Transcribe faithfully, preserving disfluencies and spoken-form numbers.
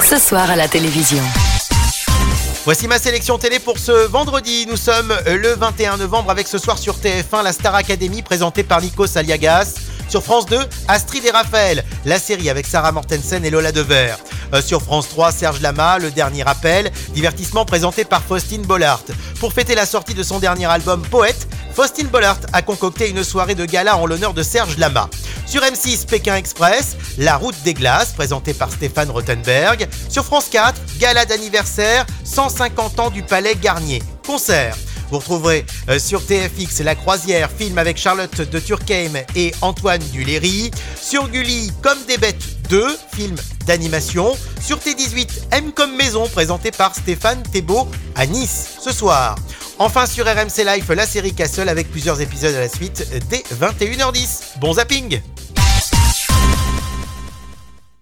ce soir à la télévision. Voici ma sélection télé pour ce vendredi. Nous sommes le vingt et un novembre avec ce soir sur T F un la Star Academy présentée par Nikos Aliagas. Sur France deux, Astrid et Raphaël, la série avec Sarah Mortensen et Lola Dever. Euh, sur France trois, Serge Lama, Le Dernier Appel, divertissement présenté par Faustine Bollaert. Pour fêter la sortie de son dernier album Poète, Faustine Bollaert a concocté une soirée de gala en l'honneur de Serge Lama. Sur M six, Pékin Express, La Route des Glaces, présentée par Stéphane Rothenberg. Sur France quatre, gala d'anniversaire, cent cinquante ans du Palais Garnier. Concert. Vous retrouverez euh, sur T F X La Croisière, film avec Charlotte de Turckheim et Antoine Duléry. Sur Gulli, Comme des bêtes deux, film d'animation. Sur T dix-huit, M comme maison, présenté par Stéphane Thébault à Nice ce soir. Enfin sur R M C Life, la série Castle avec plusieurs épisodes à la suite dès vingt et une heures dix. Bon zapping!